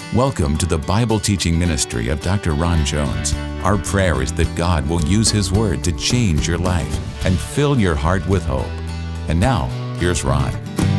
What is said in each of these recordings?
Welcome to the Bible teaching ministry of Dr. Ron Jones. Our prayer is that God will use His Word to change your life and fill your heart with hope. And now, here's Ron.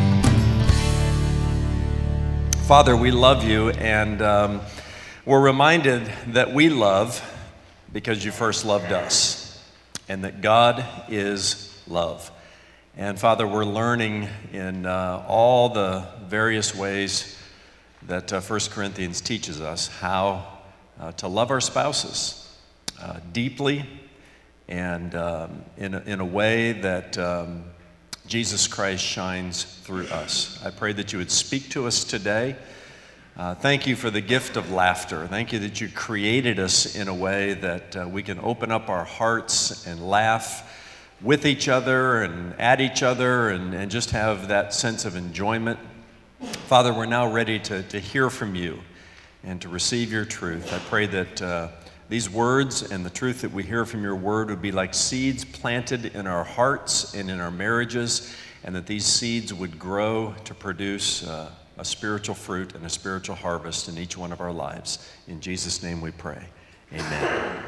Father, we love you, and we're reminded that we love because you first loved us, and that God is love. And Father, we're learning in all the various ways that 1 Corinthians teaches us how to love our spouses deeply and in a way that Jesus Christ shines through us. I pray that you would speak to us today. Thank you for the gift of laughter. Thank you that you created us in a way that we can open up our hearts and laugh with each other and at each other and just have that sense of enjoyment. Father, we're now ready to hear from you and to receive your truth. I pray that these words and the truth that we hear from your word would be like seeds planted in our hearts and in our marriages, and that these seeds would grow to produce a spiritual fruit and a spiritual harvest in each one of our lives. In Jesus' name we pray. Amen.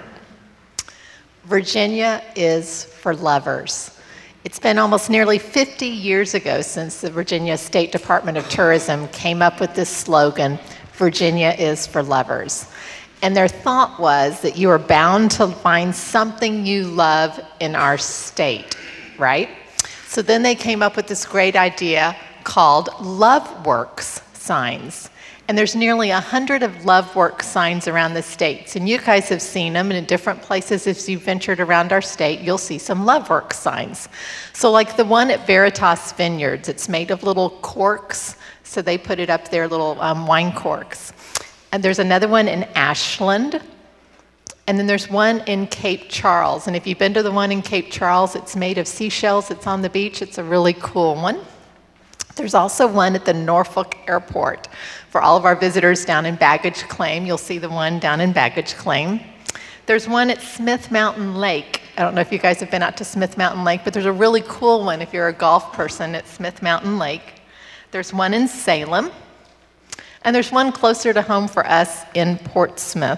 Virginia is for lovers. It's been almost nearly 50 years ago since the Virginia State Department of Tourism came up with this slogan, Virginia is for lovers. And their thought was that you are bound to find something you love in our state, right? So then they came up with this great idea called LoveWorks signs. And there's nearly 100 of LoveWorks signs around the states. And you guys have seen them, and in different places, if you've ventured around our state, you'll see some LoveWorks signs. So like the one at Veritas Vineyards, it's made of little corks, so they put it up there, little wine corks. And there's another one in Ashland, and then there's one in Cape Charles. And if you've been to the one in Cape Charles, it's made of seashells, it's on the beach, it's a really cool one. There's also one at the Norfolk Airport. For all of our visitors down in Baggage Claim, you'll see the one down in Baggage Claim. There's one at Smith Mountain Lake. I don't know if you guys have been out to Smith Mountain Lake, but there's a really cool one if you're a golf person at Smith Mountain Lake. There's one in Salem. And there's one closer to home for us in Portsmouth.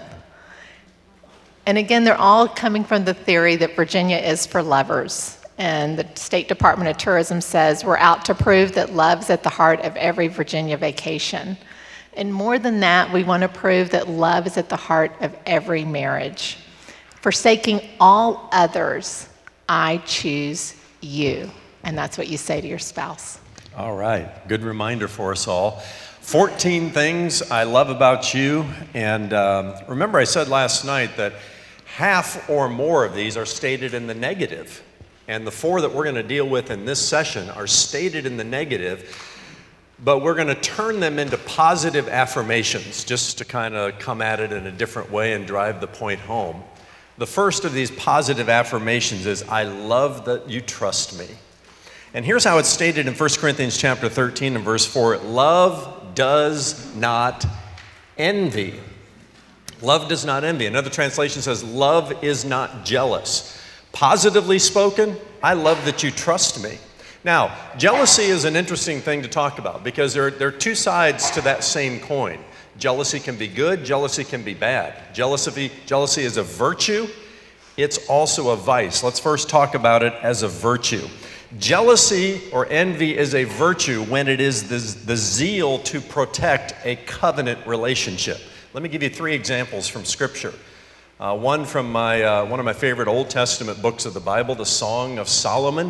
And again, they're all coming from the theory that Virginia is for lovers. And the State Department of Tourism says we're out to prove that love's at the heart of every Virginia vacation. And more than that, we want to prove that love is at the heart of every marriage. Forsaking all others, I choose you. And that's what you say to your spouse. All right, good reminder for us all. 14 things I love about you. And remember I said last night that half or more of these are stated in the negative. And the 4 that we're going to deal with in this session are stated in the negative, but we're going to turn them into positive affirmations just to kind of come at it in a different way and drive the point home. The first of these positive affirmations is, I love that you trust me. And here's how it's stated in 1 Corinthians chapter 13 and verse 4. Love does not envy. Love does not envy. Another translation says, love is not jealous. Positively spoken, I love that you trust me. Now, jealousy is an interesting thing to talk about because there are two sides to that same coin. Jealousy can be good, jealousy can be bad. Jealousy is a virtue, it's also a vice. Let's first talk about it as a virtue. Jealousy or envy is a virtue when it is the zeal to protect a covenant relationship. Let me give you 3 examples from Scripture. One from one of my favorite Old Testament books of the Bible, the Song of Solomon.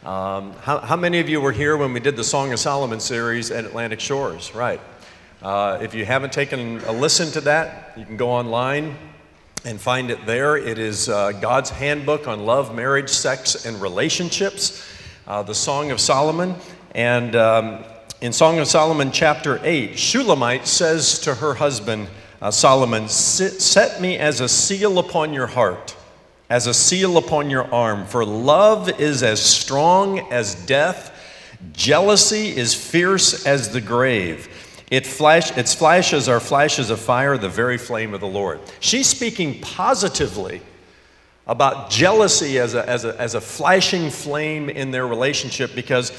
How many of you were here when we did the Song of Solomon series at Atlantic Shores? Right. If you haven't taken a listen to that, you can go online and find it there. It is God's handbook on love, marriage, sex, and relationships, the Song of Solomon. And in Song of Solomon chapter 8, Shulamite says to her husband, Solomon, set me as a seal upon your heart, as a seal upon your arm, for love is as strong as death, jealousy is fierce as the grave. Its flashes are flashes of fire, the very flame of the Lord. She's speaking positively about jealousy as a flashing flame in their relationship because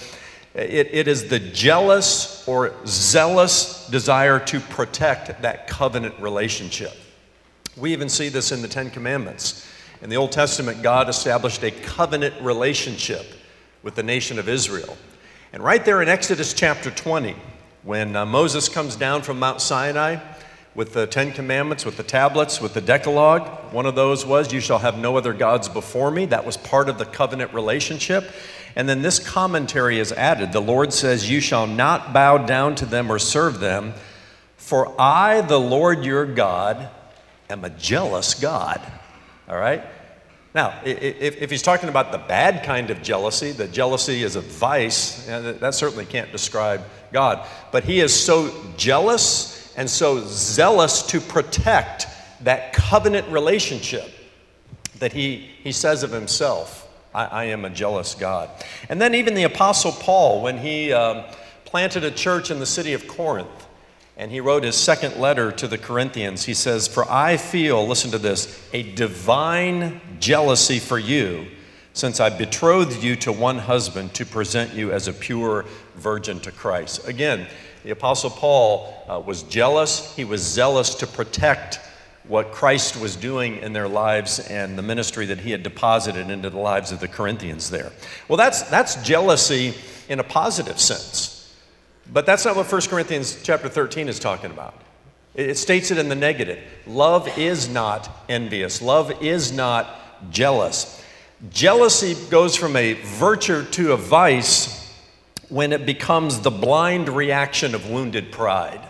It is the jealous or zealous desire to protect that covenant relationship. We even see this in the Ten Commandments. In the Old Testament, God established a covenant relationship with the nation of Israel. And right there in Exodus chapter 20, when Moses comes down from Mount Sinai with the Ten Commandments, with the tablets, with the Decalogue, one of those was, "You shall have no other gods before me." That was part of the covenant relationship. And then this commentary is added. The Lord says, "You shall not bow down to them or serve them, for I, the Lord your God, am a jealous God." All right? Now, if he's talking about the bad kind of jealousy, the jealousy is a vice, that certainly can't describe God. But he is so jealous and so zealous to protect that covenant relationship that he says of himself, I am a jealous God. And then even the Apostle Paul, when he planted a church in the city of Corinth, and he wrote his second letter to the Corinthians, he says, "For I feel," listen to this, "a divine jealousy for you, since I betrothed you to one husband to present you as a pure virgin to Christ." Again, the Apostle Paul was jealous. He was zealous to protect what Christ was doing in their lives and the ministry that he had deposited into the lives of the Corinthians there. Well, that's jealousy in a positive sense. But that's not what 1 Corinthians chapter 13 is talking about. It states it in the negative. Love is not envious. Love is not jealous. Jealousy goes from a virtue to a vice when it becomes the blind reaction of wounded pride.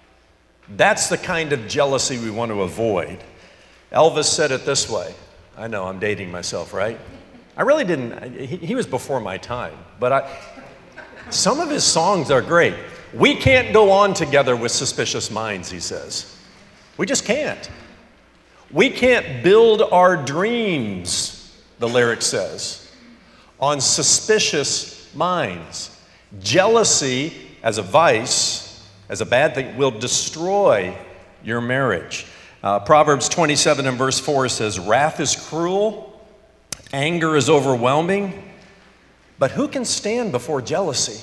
That's the kind of jealousy we want to avoid. Elvis said it this way. I know, I'm dating myself, right? I really didn't. He was before my time, but some of his songs are great. "We can't go on together with suspicious minds," he says. We just can't. "We can't build our dreams," the lyric says, "on suspicious minds." Jealousy as a vice, as a bad thing, will destroy your marriage. Proverbs 27 and verse 4 says, "Wrath is cruel, anger is overwhelming, but who can stand before jealousy?"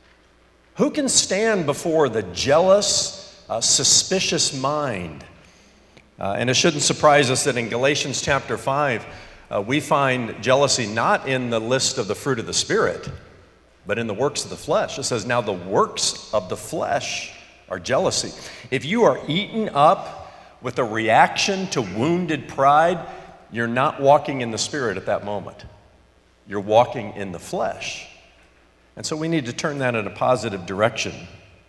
Who can stand before the jealous, suspicious mind? And it shouldn't surprise us that in Galatians chapter 5, we find jealousy not in the list of the fruit of the Spirit, but in the works of the flesh. It says, "Now the works of the flesh are jealousy." If you are eaten up with a reaction to wounded pride, you're not walking in the Spirit at that moment. You're walking in the flesh. And so we need to turn that in a positive direction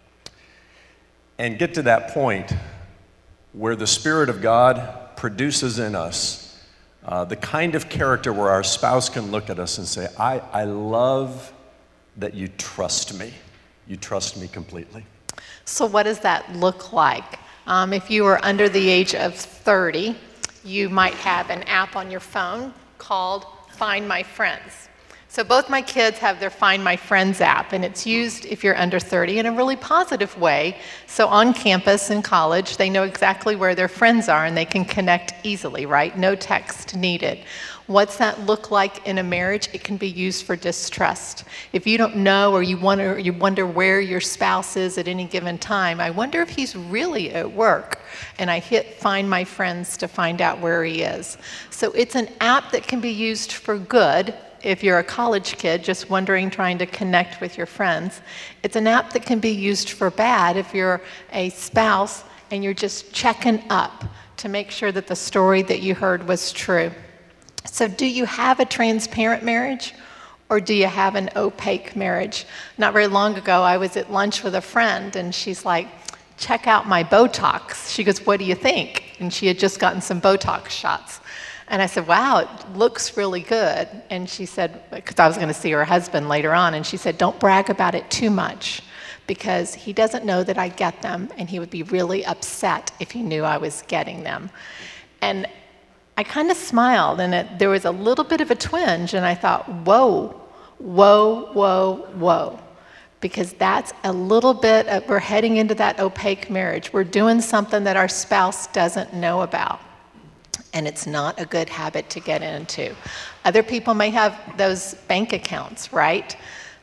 and get to that point where the Spirit of God produces in us the kind of character where our spouse can look at us and say, I love that you trust me. You trust me completely. So what does that look like? If you are under the age of 30, you might have an app on your phone called Find My Friends. So both my kids have their Find My Friends app, and it's used if you're under 30 in a really positive way. So on campus in college, they know exactly where their friends are, and they can connect easily, right? No text needed. What's that look like in a marriage? It can be used for distrust. If you don't know or you wonder where your spouse is at any given time, I wonder if he's really at work. And I hit Find My Friends to find out where he is. So it's an app that can be used for good. If you're a college kid just wondering, trying to connect with your friends. It's an app that can be used for bad if you're a spouse and you're just checking up to make sure that the story that you heard was true. So do you have a transparent marriage or do you have an opaque marriage? Not very long ago, I was at lunch with a friend and she's like, check out my Botox. She goes, what do you think? And she had just gotten some Botox shots. And I said, wow, it looks really good. And she said, because I was going to see her husband later on, and she said, don't brag about it too much because he doesn't know that I get them, and he would be really upset if he knew I was getting them. And I kind of smiled, and there was a little bit of a twinge, and I thought, whoa, whoa, whoa, whoa. Because that's a little bit of, we're heading into that opaque marriage. We're doing something that our spouse doesn't know about. And it's not a good habit to get into. Other people may have those bank accounts, right?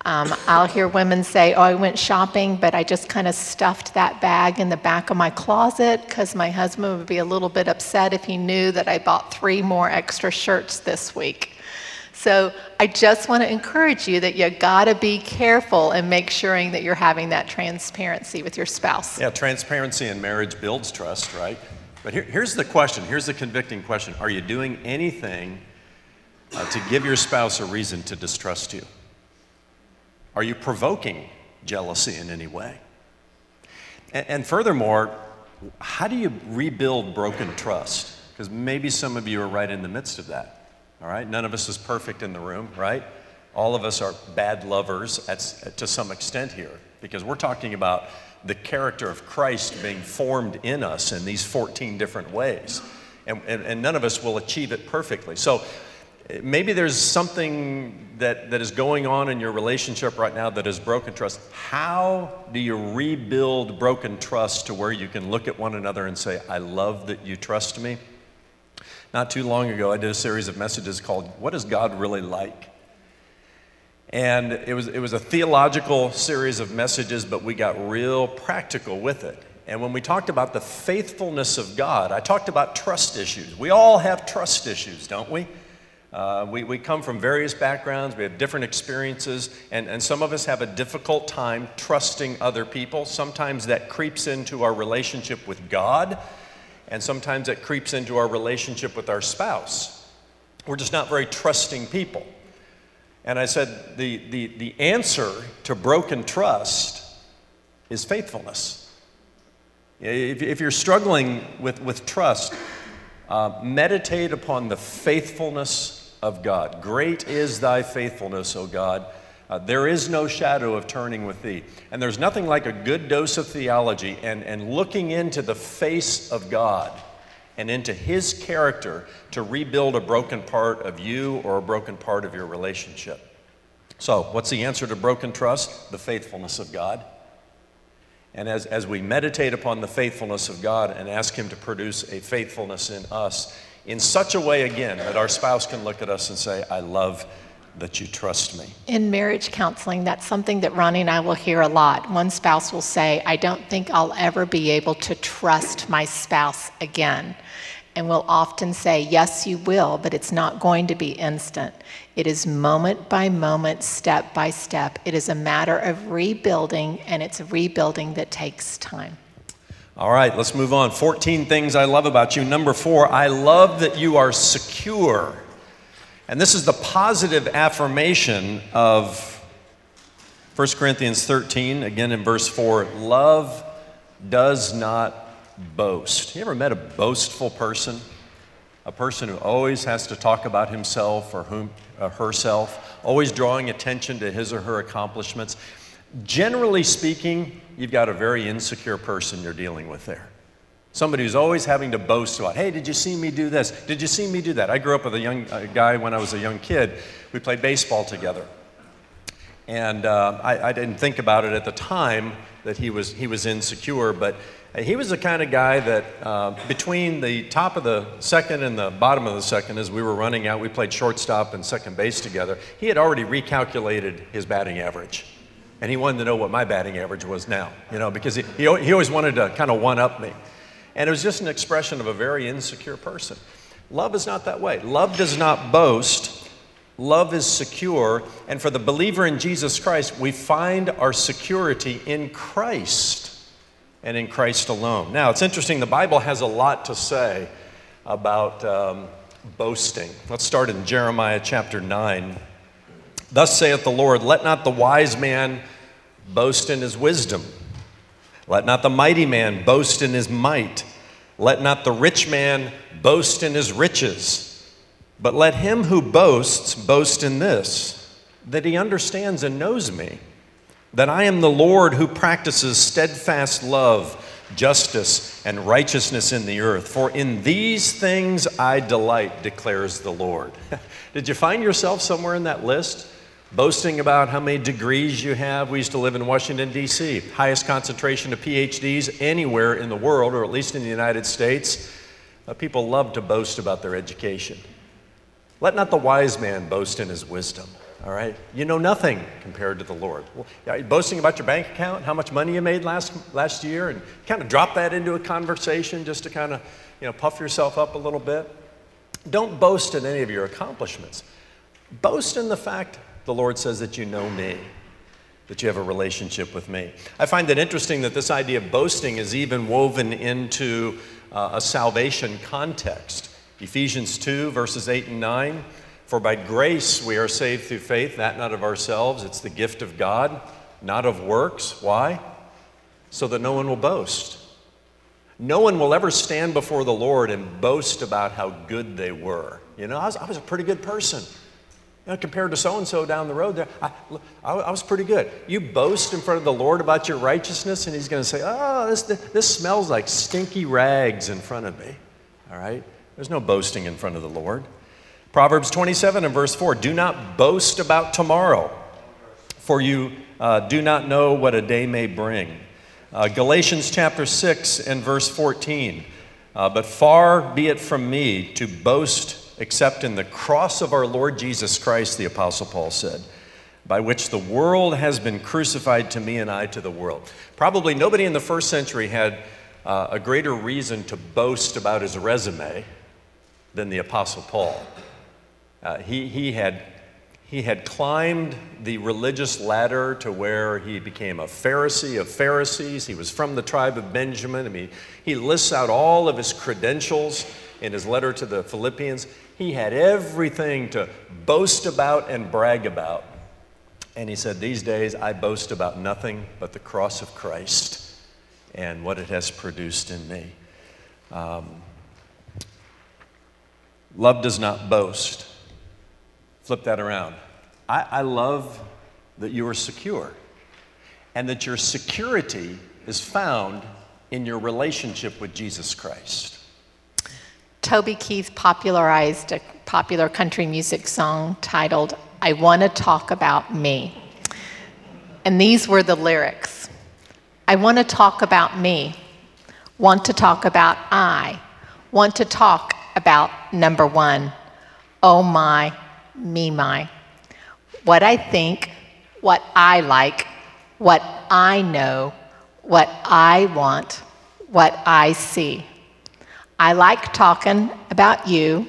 I'll hear women say, oh, I went shopping, but I just kind of stuffed that bag in the back of my closet because my husband would be a little bit upset if he knew that I bought 3 more extra shirts this week. So I just want to encourage you that you got to be careful and make sure that you're having that transparency with your spouse. Yeah, transparency in marriage builds trust, right? But here's the question. Here's the convicting question. Are you doing anything to give your spouse a reason to distrust you? Are you provoking jealousy in any way? And furthermore, how do you rebuild broken trust? Because maybe some of you are right in the midst of that. All right, none of us is perfect in the room, right? All of us are bad lovers to some extent here, because we're talking about the character of Christ being formed in us in these 14 different ways. And none of us will achieve it perfectly. So maybe there's something that is going on in your relationship right now that has broken trust. How do you rebuild broken trust to where you can look at one another and say, I love that you trust me? Not too long ago, I did a series of messages called, What Is God Really Like? And it was a theological series of messages, but we got real practical with it. And when we talked about the faithfulness of God, I talked about trust issues. We all have trust issues, don't we? We come from various backgrounds, we have different experiences, and some of us have a difficult time trusting other people. Sometimes that creeps into our relationship with God, and sometimes it creeps into our relationship with our spouse. We're just not very trusting people. And I said the answer to broken trust is faithfulness. If you're struggling with trust, meditate upon the faithfulness of God. Great is thy faithfulness, O God. There is no shadow of turning with thee. And there's nothing like a good dose of theology and looking into the face of God and into his character to rebuild a broken part of you or a broken part of your relationship. So, what's the answer to broken trust? The faithfulness of God. And as we meditate upon the faithfulness of God and ask him to produce a faithfulness in us in such a way, again, that our spouse can look at us and say, I love that you trust me. In marriage counseling, that's something that Ronnie and I will hear a lot. One spouse will say, I don't think I'll ever be able to trust my spouse again. And we'll often say, yes, you will, but it's not going to be instant. It is moment by moment, step by step. It is a matter of rebuilding, and it's a rebuilding that takes time. All right, let's move on. 14 things I love about you. Number 4, I love that you are secure. And this is the positive affirmation of 1 Corinthians 13, again in verse 4. Love does not boast. You ever met a boastful person? A person who always has to talk about himself or herself, always drawing attention to his or her accomplishments. Generally speaking, you've got a very insecure person you're dealing with there. Somebody who's always having to boast about, hey, did you see me do this? Did you see me do that? I grew up with a young guy when I was a young kid. We played baseball together. And I didn't think about it at the time that he was insecure, but he was the kind of guy that between the top of the second and the bottom of the second, as we were running out, we played shortstop and second base together. He had already recalculated his batting average. And he wanted to know what my batting average was now, because he always wanted to kind of one-up me. And it was just an expression of a very insecure person. Love is not that way. Love does not boast. Love is secure. And for the believer in Jesus Christ, we find our security in Christ and in Christ alone. Now, it's interesting. The Bible has a lot to say about boasting. Let's start in Jeremiah chapter 9. Thus saith the Lord, let not the wise man boast in his wisdom. Let not the mighty man boast in his might. Let not the rich man boast in his riches. But let him who boasts boast in this, that he understands and knows me, that I am the Lord who practices steadfast love, justice, and righteousness in the earth. For in these things I delight, declares the Lord. Did you find yourself somewhere in that list? Boasting about how many degrees you have. We used to live in Washington, D.C., highest concentration of PhDs anywhere in the world, or at least in the United States. People love to boast about their education. Let not the wise man boast in his wisdom. All right? You know nothing compared to the Lord. Well, are you boasting about your bank account, how much money you made last year, and kind of drop that into a conversation just to kind of, puff yourself up a little bit? Don't boast in any of your accomplishments. Boast in the fact the Lord says that you know me, that you have a relationship with me. I find it interesting that this idea of boasting is even woven into a salvation context. Ephesians 2, verses 8 and 9. For by grace we are saved through faith, that not of ourselves, it's the gift of God, not of works. Why? So that no one will boast. No one will ever stand before the Lord and boast about how good they were. I was a pretty good person. Compared to so-and-so down the road there, I was pretty good. You boast in front of the Lord about your righteousness, and he's going to say, oh, this smells like stinky rags in front of me. All right? There's no boasting in front of the Lord. Proverbs 27 and verse 4, do not boast about tomorrow, for you do not know what a day may bring. Galatians chapter 6 and verse 14, but far be it from me to boast except in the cross of our Lord Jesus Christ, the Apostle Paul said, by which the world has been crucified to me and I to the world. Probably nobody in the first century had a greater reason to boast about his resume than the Apostle Paul. He had climbed the religious ladder to where he became a Pharisee of Pharisees. He was from the tribe of Benjamin. I mean, he lists out all of his credentials in his letter to the Philippians. He had everything to boast about and brag about. And he said, these days I boast about nothing but the cross of Christ and what it has produced in me. Love does not boast. Flip that around. I love that you are secure and that your security is found in your relationship with Jesus Christ. Toby Keith popularized a popular country music song titled, I Want to Talk About Me. And these were the lyrics. I want to talk about me. Want to talk about I. Want to talk about number one. Oh my, me my. What I think, what I like, what I know, what I want, what I see. I like talking about you,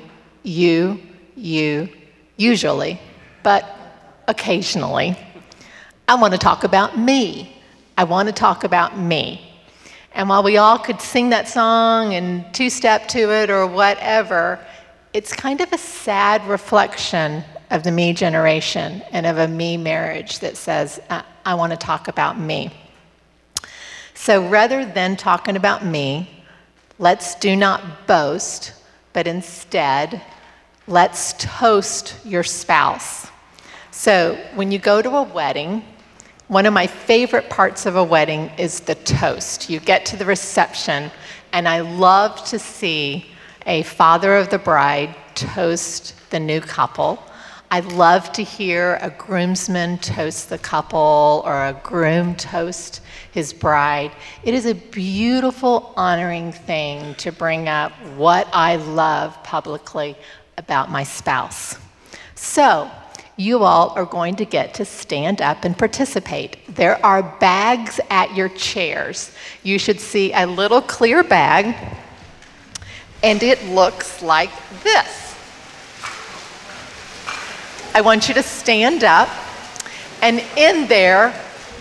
usually, but occasionally. I want to talk about me. I want to talk about me. And while we all could sing that song and two-step to it or whatever, it's kind of a sad reflection of the me generation and of a me marriage that says, I want to talk about me. So rather than talking about me, let's do not boast, but instead, let's toast your spouse. So when you go to a wedding, one of my favorite parts of a wedding is the toast. You get to the reception, and I love to see a father of the bride toast the new couple. I love to hear a groomsman toast the couple or a groom toast his bride. It is a beautiful, honoring thing to bring up what I love publicly about my spouse. So, you all are going to get to stand up and participate. There are bags at your chairs. You should see a little clear bag, and it looks like this. I want you to stand up, and in there,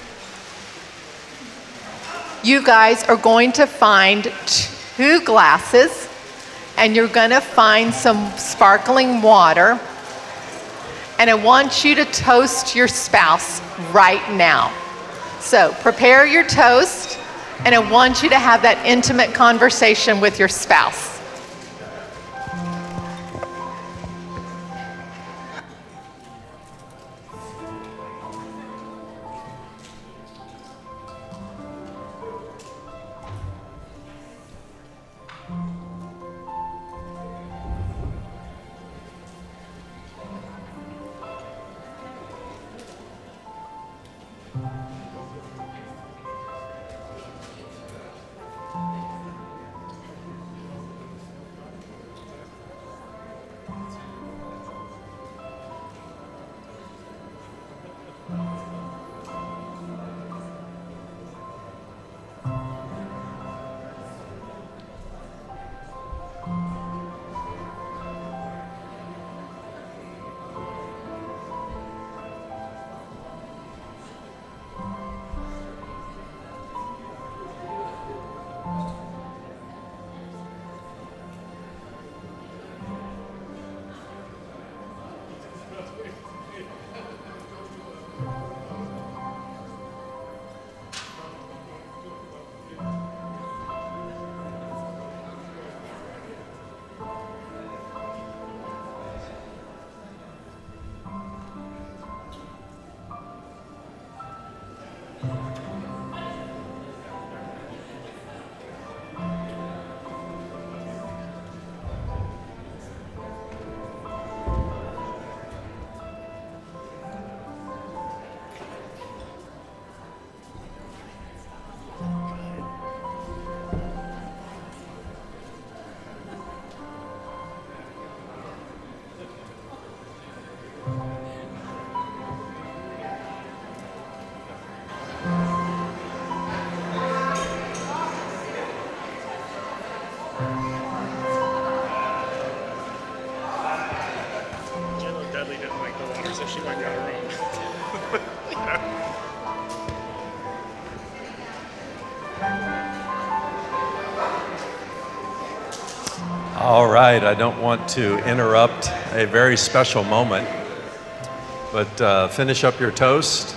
you guys are going to find 2 glasses, and you're going to find some sparkling water, and I want you to toast your spouse right now. So prepare your toast, and I want you to have that intimate conversation with your spouse. All right, I don't want to interrupt a very special moment, but finish up your toast.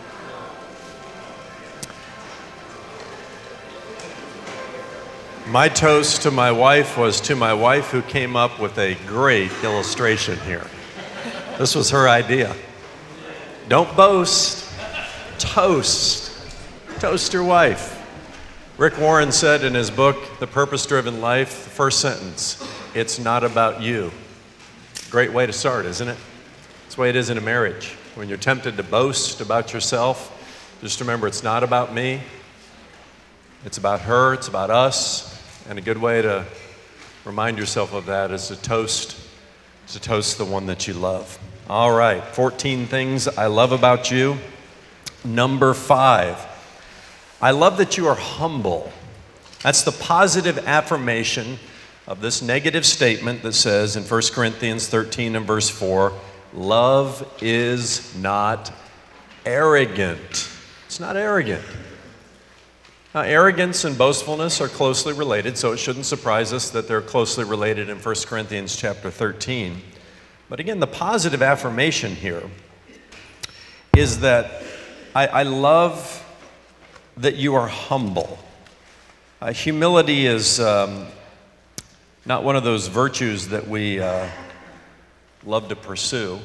My toast to my wife was to my wife, who came up with a great illustration here. This was her idea. Don't boast, toast. Toast your wife. Rick Warren said in his book, The Purpose-Driven Life, the first sentence, it's not about you. Great way to start, isn't it? It's the way it is in a marriage. When you're tempted to boast about yourself, just remember it's not about me. It's about her, it's about us. And a good way to remind yourself of that is to toast the one that you love. All right, 14 things I love about you. Number 5. I love that you are humble. That's the positive affirmation of this negative statement that says in 1 Corinthians 13 and verse 4, love is not arrogant. It's not arrogant. Now, arrogance and boastfulness are closely related, so it shouldn't surprise us that they're closely related in 1 Corinthians chapter 13. But again, the positive affirmation here is that I love that you are humble. Humility is not one of those virtues that we love to pursue.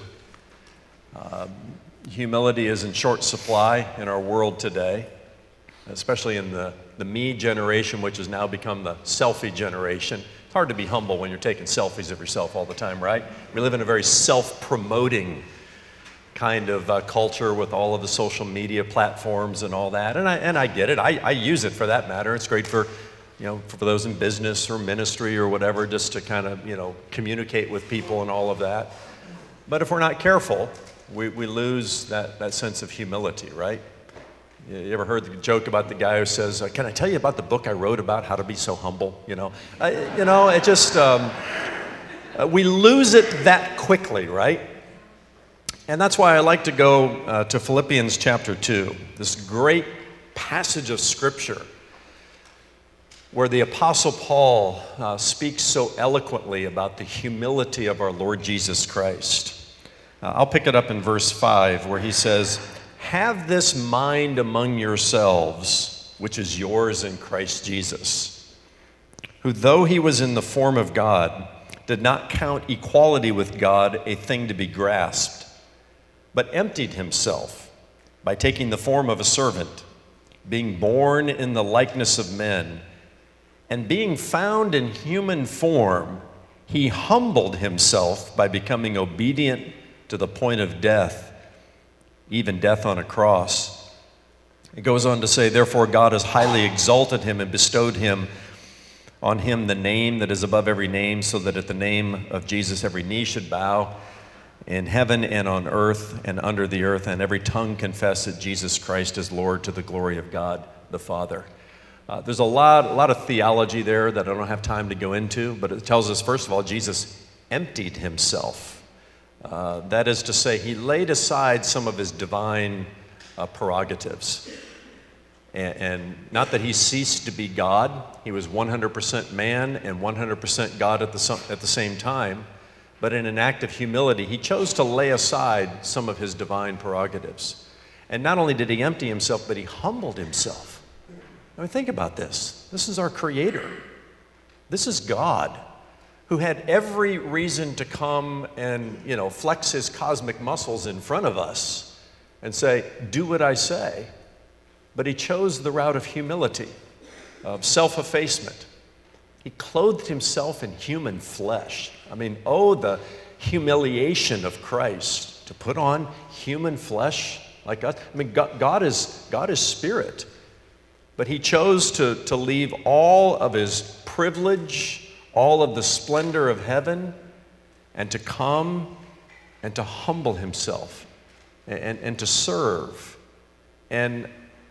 Humility is in short supply in our world today, especially in the me generation, which has now become the selfie generation. It's hard to be humble when you're taking selfies of yourself all the time, right? We live in a very self-promoting kind of culture with all of the social media platforms and all that, and I get it. I use it for that matter. It's great for, for those in business or ministry or whatever, just to kind of, communicate with people and all of that. But if we're not careful, we lose that sense of humility, right? You ever heard the joke about the guy who says, "Can I tell you about the book I wrote about how to be so humble?" It just we lose it that quickly, right? And that's why I like to go to Philippians chapter 2, this great passage of Scripture where the Apostle Paul speaks so eloquently about the humility of our Lord Jesus Christ. I'll pick it up in verse 5 where he says, "Have this mind among yourselves, which is yours in Christ Jesus, who though he was in the form of God, did not count equality with God a thing to be grasped, but emptied himself by taking the form of a servant, being born in the likeness of men, and being found in human form, he humbled himself by becoming obedient to the point of death, even death on a cross." It goes on to say, "Therefore God has highly exalted him and bestowed on him the name that is above every name, so that at the name of Jesus every knee should bow, in heaven and on earth and under the earth, and every tongue confess that Jesus Christ is Lord, to the glory of God the Father." There's a lot of theology there that I don't have time to go into, but it tells us, first of all, Jesus emptied himself. That is to say, he laid aside some of his divine prerogatives. And not that he ceased to be God. He was 100% man and 100% God at the same time. But in an act of humility, he chose to lay aside some of his divine prerogatives. And not only did he empty himself, but he humbled himself. I mean, think about this. This is our Creator. This is God, who had every reason to come and, flex his cosmic muscles in front of us and say, "Do what I say." But he chose the route of humility, of self-effacement. He clothed himself in human flesh. I mean, the humiliation of Christ, to put on human flesh like us. I mean, God is spirit, but he chose to leave all of his privilege, all of the splendor of heaven, and to come and to humble himself and to serve. And,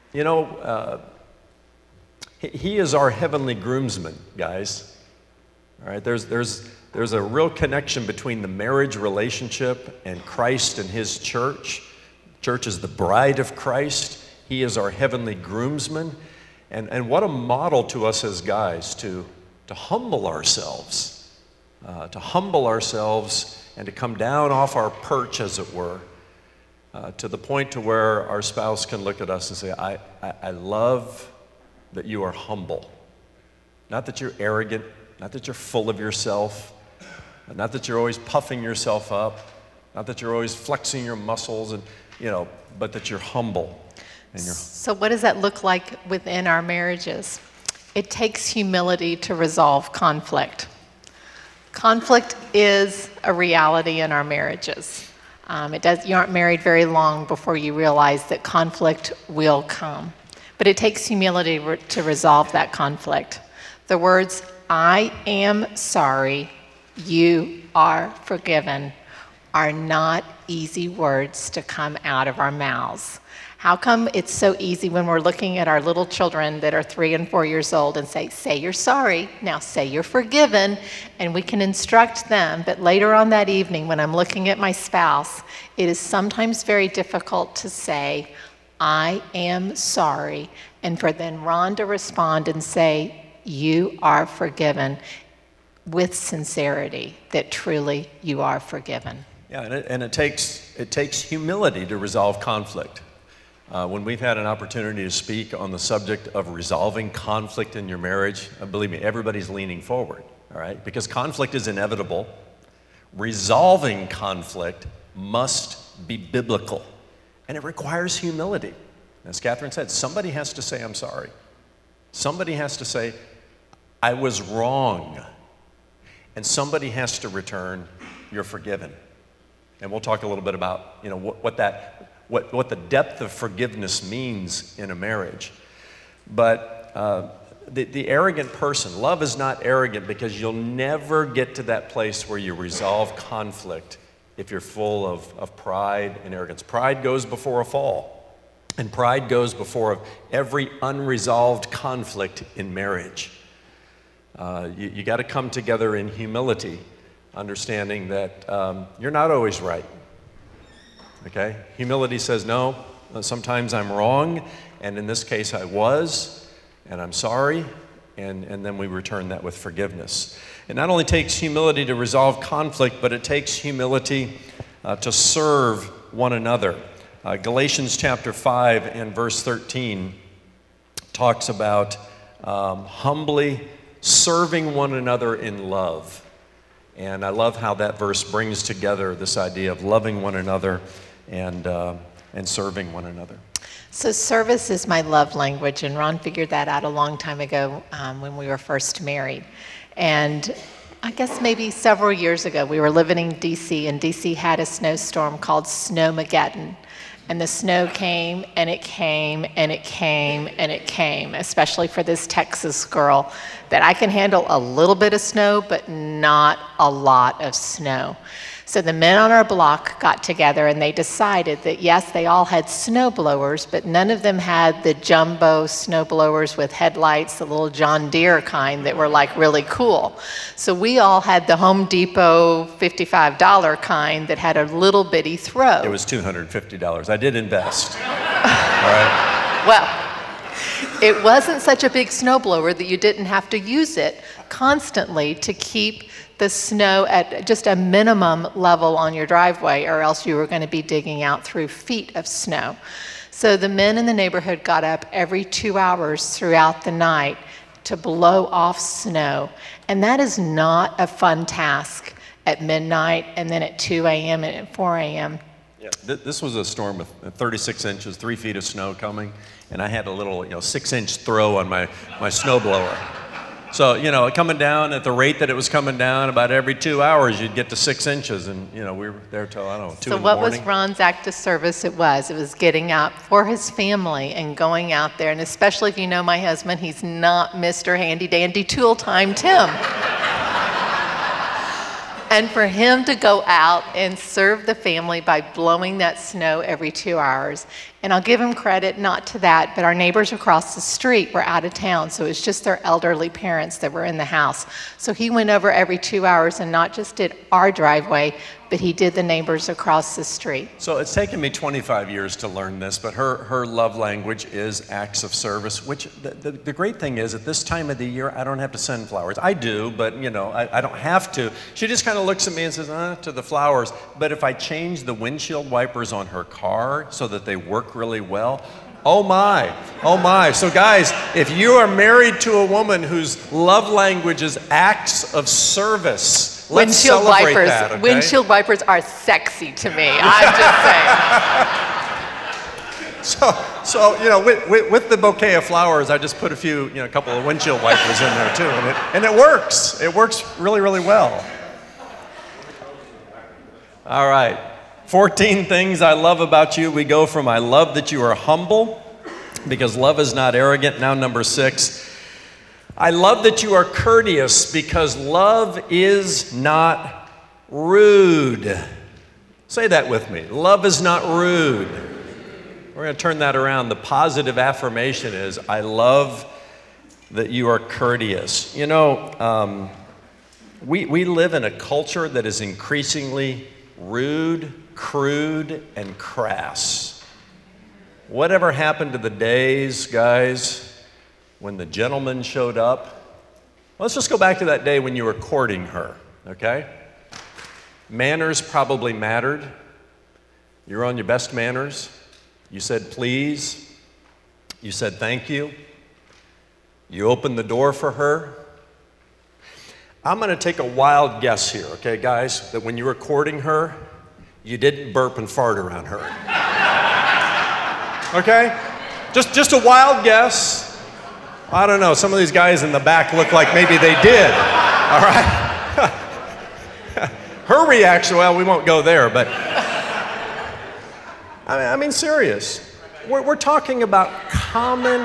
he is our heavenly groomsman, guys. All right, there's a real connection between the marriage relationship and Christ and his church. Church is the bride of Christ. He is our heavenly groomsman. And what a model to us as guys to humble ourselves, and to come down off our perch, as it were, to the point to where our spouse can look at us and say, I love that you are humble. Not that you're arrogant, not that you're full of yourself, not that you're always puffing yourself up, not that you're always flexing your muscles, and but that you're humble. So what does that look like within our marriages? It takes humility to resolve conflict. Conflict is a reality in our marriages. You aren't married very long before you realize that conflict will come. But it takes humility to resolve that conflict. The words, I am sorry, you are forgiven, are not easy words to come out of our mouths. How come it's so easy when we're looking at our little children that are 3 and 4 years old and say you're sorry, now say you're forgiven, and we can instruct them, but later on that evening when I'm looking at my spouse, it is sometimes very difficult to say, I am sorry, and for then Ron to respond and say, you are forgiven, with sincerity, that truly you are forgiven. Yeah, and it takes humility to resolve conflict. When we've had an opportunity to speak on the subject of resolving conflict in your marriage, believe me, everybody's leaning forward, all right? Because conflict is inevitable. Resolving conflict must be biblical, and it requires humility. As Catherine said, somebody has to say, I'm sorry. Somebody has to say, I was wrong. And somebody has to return, you're forgiven. And we'll talk a little bit about, what the depth of forgiveness means in a marriage. But the arrogant person, love is not arrogant, because you'll never get to that place where you resolve conflict if you're full of pride and arrogance. Pride goes before a fall, and pride goes before every unresolved conflict in marriage. You got to come together in humility, understanding that you're not always right. Okay? Humility says, no, sometimes I'm wrong, and in this case I was, and I'm sorry, and then we return that with forgiveness. It not only takes humility to resolve conflict, but it takes humility to serve one another. Galatians chapter 5 and verse 13 talks about humbly serving one another in love. And I love how that verse brings together this idea of loving one another and serving one another. So service is my love language, and Ron figured that out a long time ago when we were first married. And I guess maybe several years ago, we were living in D.C., and D.C. had a snowstorm called Snowmageddon. And the snow came, and it came, and it came, and it came, especially for this Texas girl, that I can handle a little bit of snow, but not a lot of snow. So the men on our block got together, and they decided that, yes, they all had snow blowers, but none of them had the jumbo snow blowers with headlights, the little John Deere kind that were like really cool. So we all had the Home Depot $55 kind that had a little bitty throw. It was $250. I did invest. All right. Well, it wasn't such a big snowblower that you didn't have to use it constantly to keep the snow at just a minimum level on your driveway, or else you were going to be digging out through feet of snow. So the men in the neighborhood got up every 2 hours throughout the night to blow off snow. And that is not a fun task at midnight and then at 2 a.m. and at 4 a.m. Yeah, this was a storm with 36 inches, 3 feet of snow coming, and I had a little 6-inch throw on my snowblower. So, coming down at the rate that it was coming down, about every 2 hours, you'd get to 6 inches. And, we were there till, 2 in the morning. So what was Ron's act of service? It was getting up for his family and going out there. And especially if you know my husband, he's not Mr. Handy Dandy Tool Time Tim. And for him to go out and serve the family by blowing that snow every 2 hours And I'll give him credit, not to that, but our neighbors across the street were out of town, so it was just their elderly parents that were in the house. So he went over every 2 hours and not just did our driveway, but he did the neighbors across the street. So it's taken me 25 years to learn this, but her love language is acts of service, which the great thing is at this time of the year, I don't have to send flowers. I do, but I don't have to. She just kind of looks at me and says, to the flowers. But if I change the windshield wipers on her car so that they work really well, oh my. So guys, if you are married to a woman whose love language is acts of service, let's celebrate that, okay? Windshield wipers are sexy to me. I'm just saying. So with the bouquet of flowers, I just put a couple of windshield wipers in there too, and it works. It works really, really well. All right, 14 things I love about you. We go from I love that you are humble, because love is not arrogant. Now number 6. I love that you are courteous, because love is not rude. Say that with me. Love is not rude. We're going to turn that around. The positive affirmation is, I love that you are courteous. We live in a culture that is increasingly rude, crude, and crass. Whatever happened to the days, guys, when the gentleman showed up? Let's just go back to that day when you were courting her, okay? Manners probably mattered. You were on your best manners. You said please. You said thank you. You opened the door for her. I'm going to take a wild guess here, okay, guys, that when you were courting her, you didn't burp and fart around her. Okay? Just a wild guess. I don't know, some of these guys in the back look like maybe they did, all right? Her reaction, well, we won't go there, but I mean, serious. We're talking about common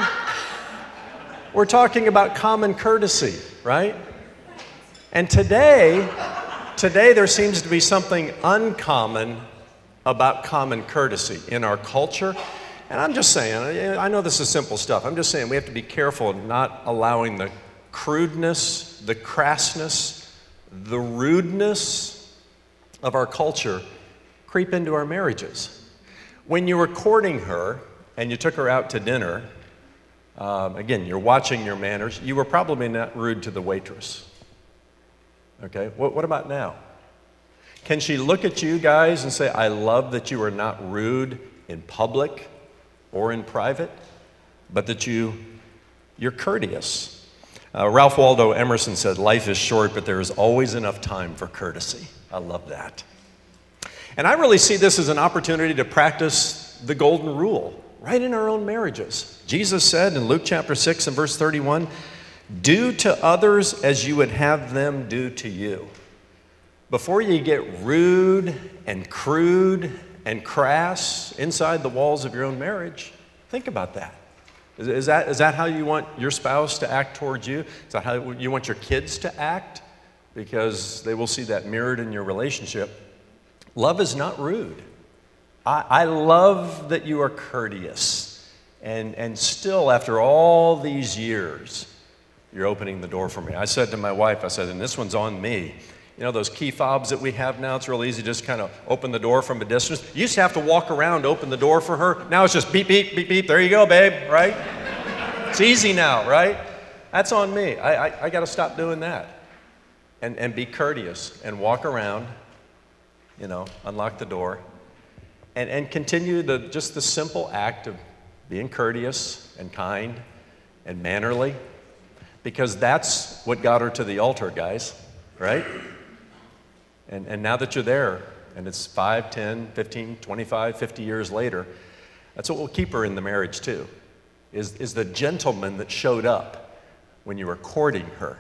courtesy, right? And today there seems to be something uncommon about common courtesy in our culture. And I'm just saying, I know this is simple stuff. I'm just saying we have to be careful of not allowing the crudeness, the crassness, the rudeness of our culture creep into our marriages. When you were courting her and you took her out to dinner, again, you're watching your manners, you were probably not rude to the waitress. Okay, what about now? Can she look at you guys and say, I love that you are not rude in public or in private, but that you're courteous? Ralph Waldo Emerson said, life is short, but there is always enough time for courtesy. I love that. And I really see this as an opportunity to practice the golden rule right in our own marriages. Jesus said in Luke chapter 6 and verse 31, do to others as you would have them do to you. Before you get rude and crude and crass inside the walls of your own marriage, think about that. Is that how you want your spouse to act towards you? Is that how you want your kids to act? Because they will see that mirrored in your relationship. Love is not rude. I love that you are courteous. And still, after all these years, you're opening the door for me. I said to my wife, and this one's on me. You know those key fobs that we have now? It's real easy to just kind of open the door from a distance. You used to have to walk around to open the door for her. Now it's just beep, beep, beep, beep. There you go, babe, right? It's easy now, right? That's on me. I got to stop doing that. And be courteous and walk around, unlock the door, and continue just the simple act of being courteous and kind and mannerly, because that's what got her to the altar, guys, right? And now that you're there, and it's 5, 10, 15, 25, 50 years later, that's what will keep her in the marriage too, is the gentleman that showed up when you were courting her.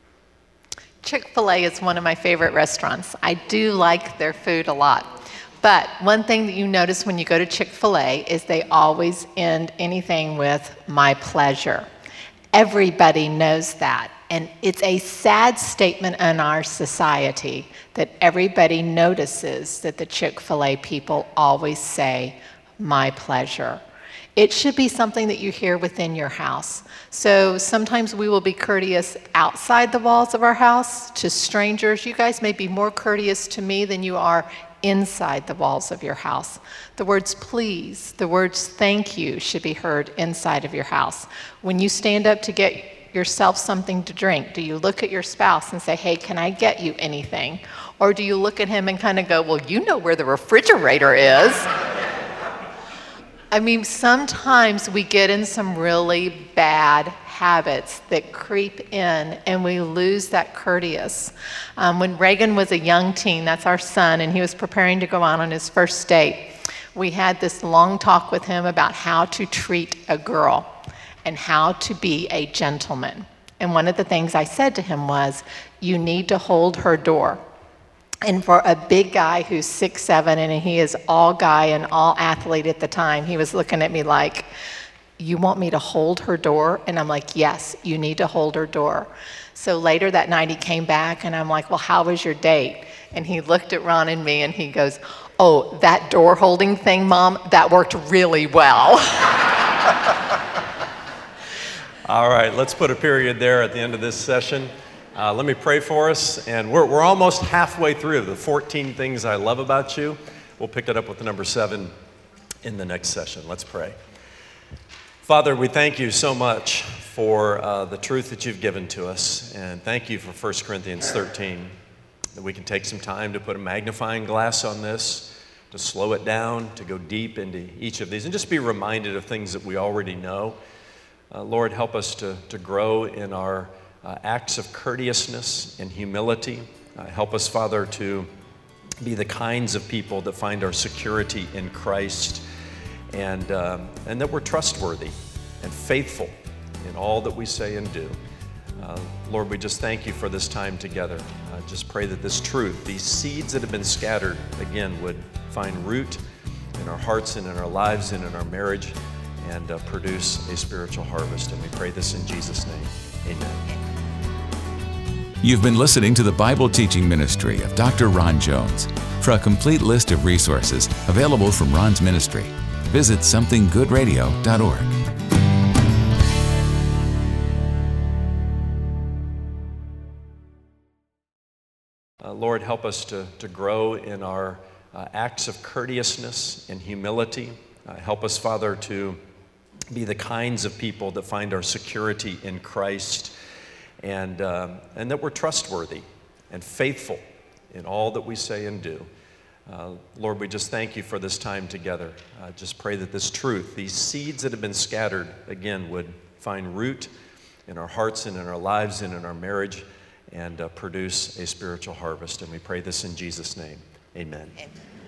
Chick-fil-A is one of my favorite restaurants. I do like their food a lot. But one thing that you notice when you go to Chick-fil-A is they always end anything with my pleasure. Everybody knows that. And it's a sad statement in our society that everybody notices that the Chick-fil-A people always say, my pleasure. It should be something that you hear within your house. So sometimes we will be courteous outside the walls of our house to strangers. You guys may be more courteous to me than you are inside the walls of your house. The words please, the words thank you should be heard inside of your house. When you stand up to get yourself something to drink, do you look at your spouse and say, hey, can I get you anything? Or do you look at him and kind of go, well, you know where the refrigerator is. I mean, sometimes we get in some really bad habits that creep in and we lose that courteous. When Reagan was a young teen, that's our son, and he was preparing to go out on his first date, we had this long talk with him about how to treat a girl and how to be a gentleman. And one of the things I said to him was, you need to hold her door. And for a big guy who's 6'7", and he is all guy and all athlete at the time, he was looking at me like, you want me to hold her door? And I'm like, yes, you need to hold her door. So later that night he came back and I'm like, well, how was your date? And he looked at Ron and me and he goes, oh, that door holding thing, Mom, that worked really well. All right, let's put a period there at the end of this session. Let me pray for us, and we're almost halfway through the 14 things I love about you. We'll pick it up with the number 7 in the next session. Let's pray. Father, we thank you so much for the truth that you've given to us, and thank you for 1 Corinthians 13, that we can take some time to put a magnifying glass on this, to slow it down, to go deep into each of these, and just be reminded of things that we already know. Lord, help us to grow in our acts of courteousness and humility. Help us, Father, to be the kinds of people that find our security in Christ, and that we're trustworthy and faithful in all that we say and do. Lord, we just thank you for this time together. Just pray that this truth, these seeds that have been scattered, again, would find root in our hearts and in our lives and in our marriage, and produce a spiritual harvest. And we pray this in Jesus' name. Amen. You've been listening to the Bible teaching ministry of Dr. Ron Jones. For a complete list of resources available from Ron's ministry, visit somethinggoodradio.org. Lord, help us to grow in our acts of courteousness and humility. Help us, Father, to be the kinds of people that find our security in Christ, and that we're trustworthy and faithful in all that we say and do. Lord, we just thank you for this time together. Just pray that this truth, these seeds that have been scattered, again, would find root in our hearts and in our lives and in our marriage, and produce a spiritual harvest. And we pray this in Jesus' name. Amen. Amen.